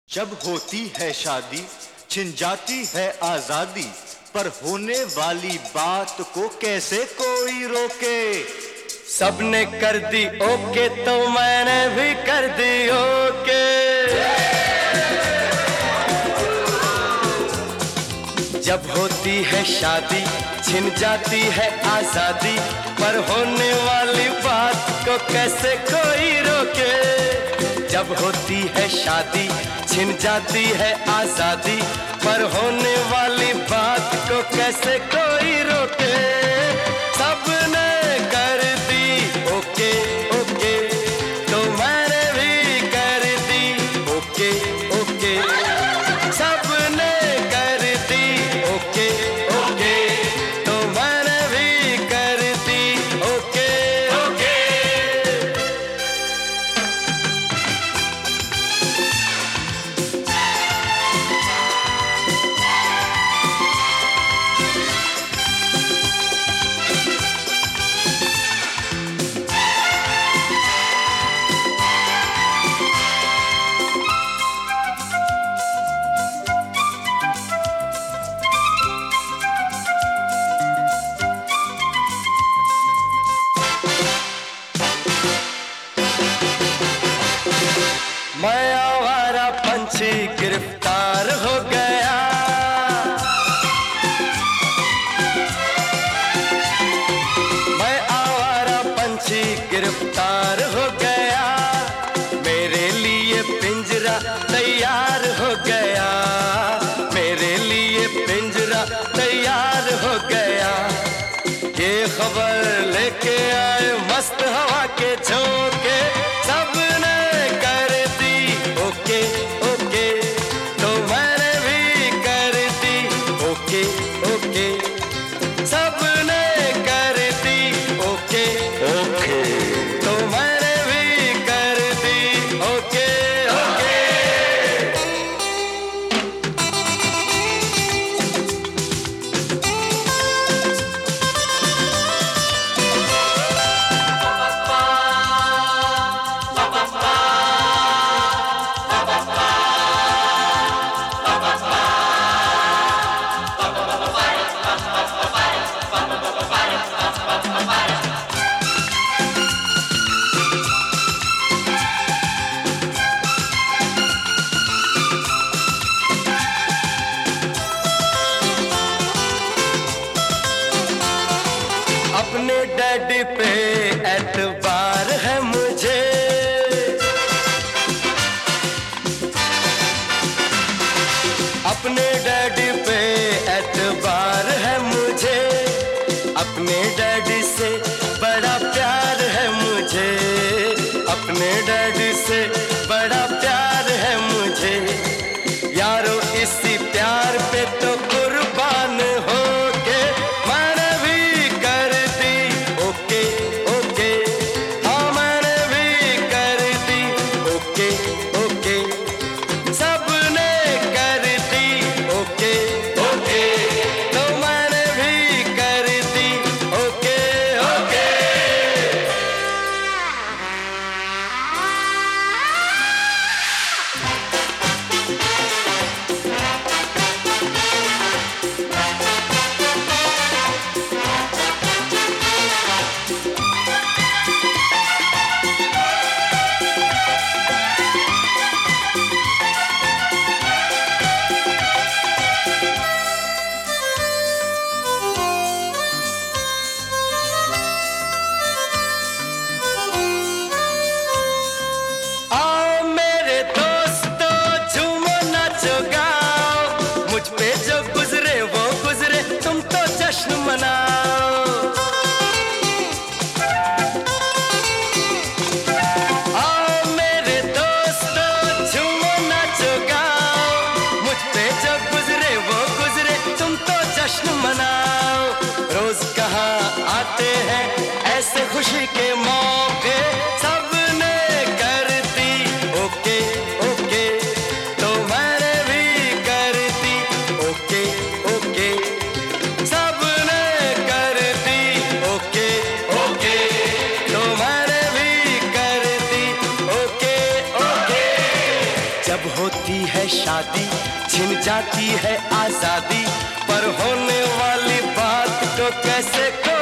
जब होती है शादी छिन जाती है आजादी, पर होने वाली बात को कैसे कोई रोके। सबने कर दी ओके तो मैंने भी कर दी ओके। जब होती है शादी छिन जाती है आजादी, पर होने वाली बात को कैसे कोई रोके। जब होती है शादी छिन जाती है आजादी, पर होने वाली बात को कैसे कोई रोके। सबने कर दी ओके ओके तो मैंने भी कर दी ओके ओके। सबने कर दी ओके ओके तो मैंने भी कर दी ओके ओके। मैं आवारा पंछी गिरफ्तार हो गया। मैं आवारा पंछी गिरफ्तार हो गया। मेरे लिए पिंजरा तैयार हो गया। मेरे लिए पिंजरा तैयार हो गया। ये खबर लेके आए मस्त हवा के झोंके। सबने कर दी ओके ओके तो मैंने भी कर दी ओके ओके। सबने कर दी ओके ओके तो मैंने भी कर दी ओके ओके। जब होती है शादी छिन जाती है आजादी, पर होने वाली बात को कैसे